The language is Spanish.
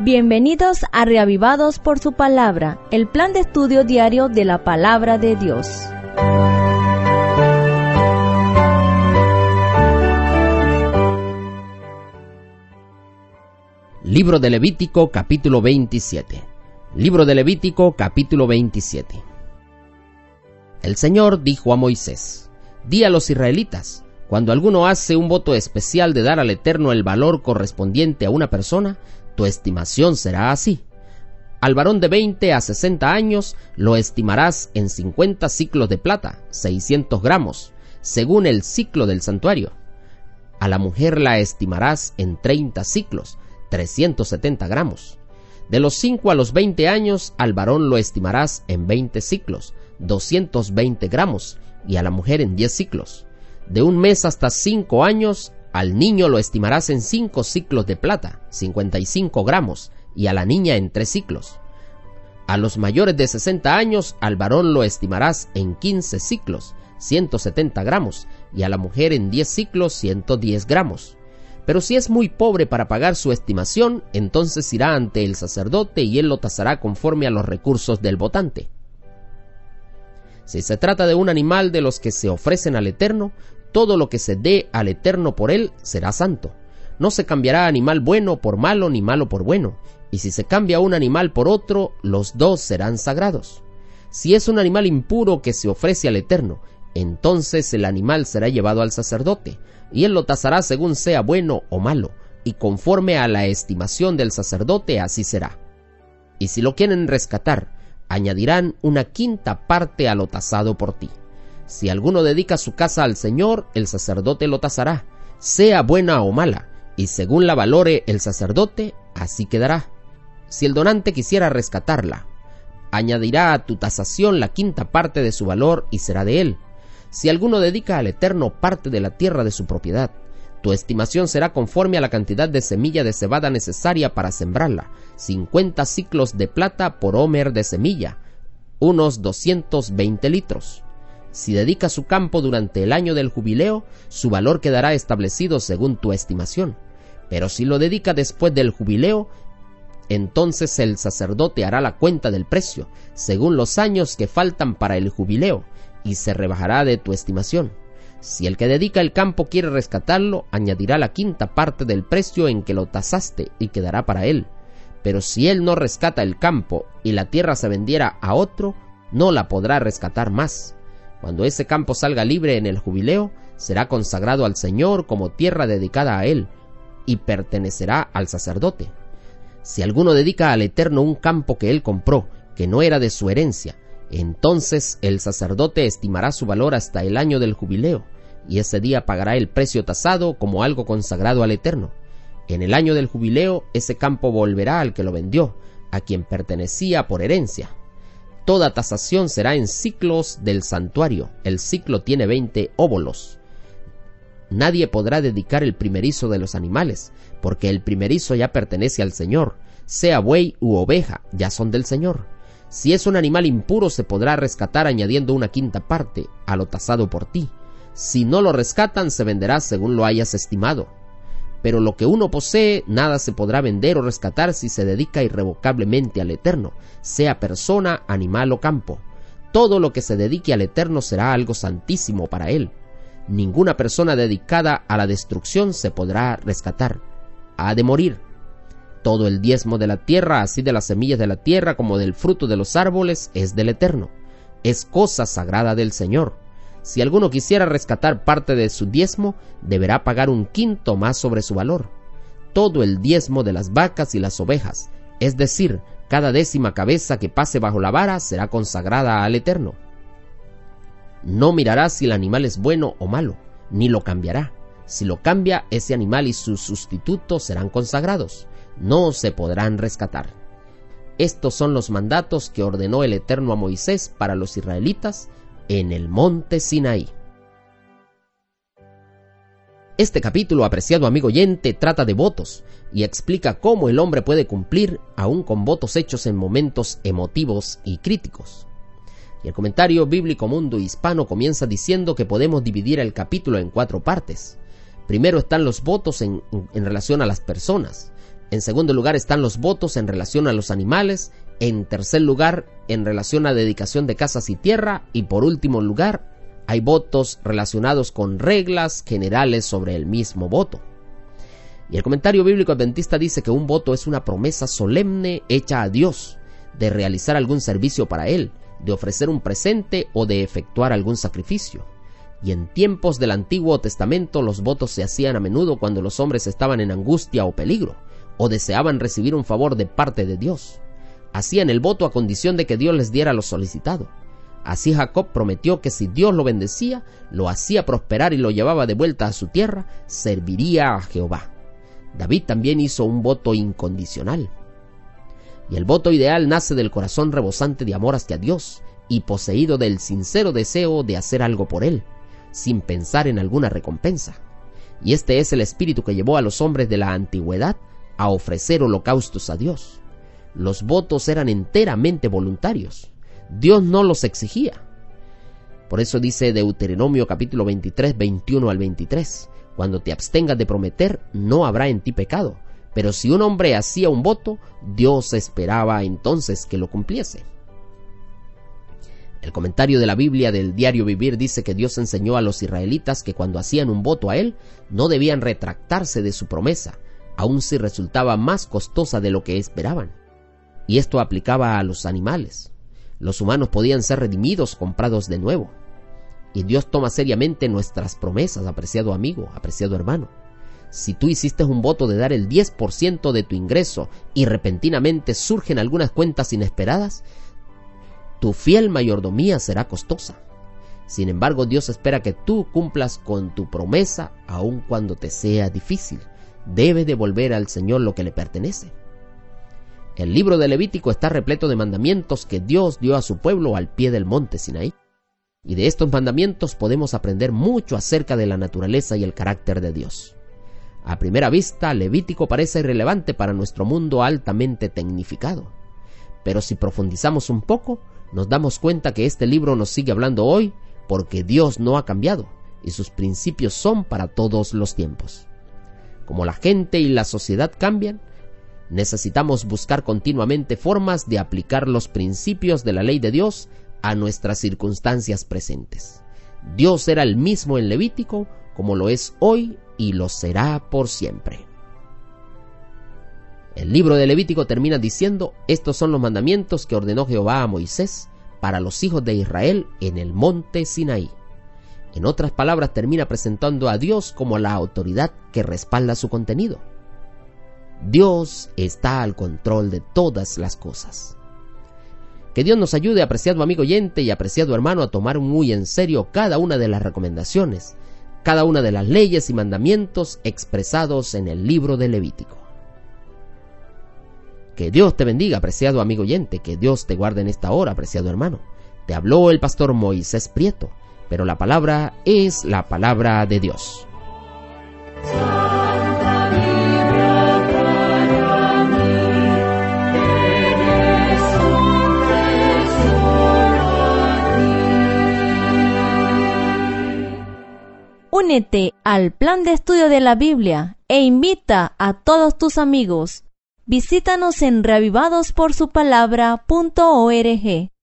Bienvenidos a Reavivados por su Palabra, el plan de estudio diario de la Palabra de Dios. Libro de Levítico, capítulo 27. Libro de Levítico, capítulo 27. El Señor dijo a Moisés: Di a los israelitas, cuando alguno hace un voto especial de dar al Eterno el valor correspondiente a una persona, tu estimación será así. Al varón de 20 a 60 años lo estimarás en 50 siclos de plata, 600 gramos, según el siclo del santuario. A la mujer la estimarás en 30 siclos, 370 gramos. De los 5 a los 20 años al varón lo estimarás en 20 siclos, 220 gramos, y a la mujer en 10 siclos. De un mes hasta 5 años, al niño lo estimarás en 5 siclos de plata, 55 gramos, y a la niña en 3 siclos. A los mayores de 60 años, al varón lo estimarás en 15 siclos, 170 gramos, y a la mujer en 10 siclos, 110 gramos. Pero si es muy pobre para pagar su estimación, entonces irá ante el sacerdote y él lo tasará conforme a los recursos del votante. Si se trata de un animal de los que se ofrecen al Eterno, todo lo que se dé al Eterno por él será santo. No se cambiará animal bueno por malo ni malo por bueno, y si se cambia un animal por otro, los dos serán sagrados. Si es un animal impuro que se ofrece al Eterno, entonces el animal será llevado al sacerdote, y él lo tasará según sea bueno o malo, y conforme a la estimación del sacerdote así será. Y si lo quieren rescatar, añadirán una quinta parte a lo tasado por ti. Si alguno dedica su casa al Señor, el sacerdote lo tasará, sea buena o mala, y según la valore el sacerdote, así quedará. Si el donante quisiera rescatarla, añadirá a tu tasación la quinta parte de su valor y será de él. Si alguno dedica al Eterno parte de la tierra de su propiedad, tu estimación será conforme a la cantidad de semilla de cebada necesaria para sembrarla, 50 siclos de plata por homer de semilla, unos 220 litros. Si dedica su campo durante el año del jubileo, su valor quedará establecido según tu estimación. Pero si lo dedica después del jubileo, entonces el sacerdote hará la cuenta del precio, según los años que faltan para el jubileo, y se rebajará de tu estimación. Si el que dedica el campo quiere rescatarlo, añadirá la quinta parte del precio en que lo tasaste y quedará para él. Pero si él no rescata el campo y la tierra se vendiera a otro, no la podrá rescatar más. Cuando ese campo salga libre en el jubileo, será consagrado al Señor como tierra dedicada a él, y pertenecerá al sacerdote. Si alguno dedica al Eterno un campo que él compró, que no era de su herencia, entonces el sacerdote estimará su valor hasta el año del jubileo, y ese día pagará el precio tasado como algo consagrado al Eterno. En el año del jubileo, ese campo volverá al que lo vendió, a quien pertenecía por herencia. Toda tasación será en siclos del santuario. El siclo tiene 20 óbolos. Nadie podrá dedicar el primerizo de los animales, porque el primerizo ya pertenece al Señor, sea buey u oveja, ya son del Señor. Si es un animal impuro, se podrá rescatar añadiendo una quinta parte a lo tasado por ti. Si no lo rescatan, se venderá según lo hayas estimado. Pero lo que uno posee, nada se podrá vender o rescatar si se dedica irrevocablemente al Eterno, sea persona, animal o campo. Todo lo que se dedique al Eterno será algo santísimo para él. Ninguna persona dedicada a la destrucción se podrá rescatar. Ha de morir. Todo el diezmo de la tierra, así de las semillas de la tierra como del fruto de los árboles, es del Eterno. Es cosa sagrada del Señor. Si alguno quisiera rescatar parte de su diezmo, deberá pagar un quinto más sobre su valor. Todo el diezmo de las vacas y las ovejas, es decir, cada décima cabeza que pase bajo la vara, será consagrada al Eterno. No mirará si el animal es bueno o malo, ni lo cambiará. Si lo cambia, ese animal y su sustituto serán consagrados. No se podrán rescatar. Estos son los mandatos que ordenó el Eterno a Moisés para los israelitas en el monte Sinaí. Este capítulo, apreciado amigo oyente, trata de votos y explica cómo el hombre puede cumplir aún con votos hechos en momentos emotivos y críticos. Y el comentario bíblico Mundo Hispano comienza diciendo que podemos dividir el capítulo en 4 partes. Primero están los votos en relación a las personas. En segundo lugar están los votos en relación a los animales. En tercer lugar, en relación a dedicación de casas y tierra. Y por último lugar, hay votos relacionados con reglas generales sobre el mismo voto. Y el comentario bíblico adventista dice que un voto es una promesa solemne hecha a Dios de realizar algún servicio para Él, de ofrecer un presente o de efectuar algún sacrificio. Y en tiempos del Antiguo Testamento los votos se hacían a menudo cuando los hombres estaban en angustia o peligro, o deseaban recibir un favor de parte de Dios. Hacían el voto a condición de que Dios les diera lo solicitado. Así Jacob prometió que si Dios lo bendecía, lo hacía prosperar y lo llevaba de vuelta a su tierra, serviría a Jehová. David también hizo un voto incondicional. Y el voto ideal nace del corazón rebosante de amor hacia Dios y poseído del sincero deseo de hacer algo por Él, sin pensar en alguna recompensa. Y este es el espíritu que llevó a los hombres de la antigüedad a ofrecer holocaustos a Dios. Los votos eran enteramente voluntarios. Dios no los exigía. Por eso dice Deuteronomio capítulo 23, 21 al 23, cuando te abstengas de prometer, no habrá en ti pecado. Pero si un hombre hacía un voto, Dios esperaba entonces que lo cumpliese. El comentario de la Biblia del Diario Vivir dice que Dios enseñó a los israelitas que cuando hacían un voto a Él, no debían retractarse de su promesa, aun si resultaba más costosa de lo que esperaban. Y esto aplicaba a los animales. Los humanos podían ser redimidos, comprados de nuevo. Y Dios toma seriamente nuestras promesas, apreciado amigo, apreciado hermano. Si tú hiciste un voto de dar el 10% de tu ingreso y repentinamente surgen algunas cuentas inesperadas, tu fiel mayordomía será costosa. Sin embargo, Dios espera que tú cumplas con tu promesa aun cuando te sea difícil. Debes devolver al Señor lo que le pertenece. El libro de Levítico está repleto de mandamientos que Dios dio a su pueblo al pie del monte Sinaí. Y de estos mandamientos podemos aprender mucho acerca de la naturaleza y el carácter de Dios. A primera vista, Levítico parece irrelevante para nuestro mundo altamente tecnificado. Pero si profundizamos un poco, nos damos cuenta que este libro nos sigue hablando hoy porque Dios no ha cambiado y sus principios son para todos los tiempos. Como la gente y la sociedad cambian, necesitamos buscar continuamente formas de aplicar los principios de la ley de Dios a nuestras circunstancias presentes. Dios era el mismo en Levítico como lo es hoy y lo será por siempre. El libro de Levítico termina diciendo: estos son los mandamientos que ordenó Jehová a Moisés para los hijos de Israel en el monte Sinaí. En otras palabras, termina presentando a Dios como la autoridad que respalda su contenido. Dios está al control de todas las cosas. Que Dios nos ayude, apreciado amigo oyente y apreciado hermano, a tomar muy en serio cada una de las recomendaciones, cada una de las leyes y mandamientos expresados en el libro de Levítico. Que Dios te bendiga, apreciado amigo oyente, que Dios te guarde en esta hora, apreciado hermano. Te habló el pastor Moisés Prieto, pero la palabra es la palabra de Dios. Únete al plan de estudio de la Biblia e invita a todos tus amigos. Visítanos en reavivadosporsupalabra.org.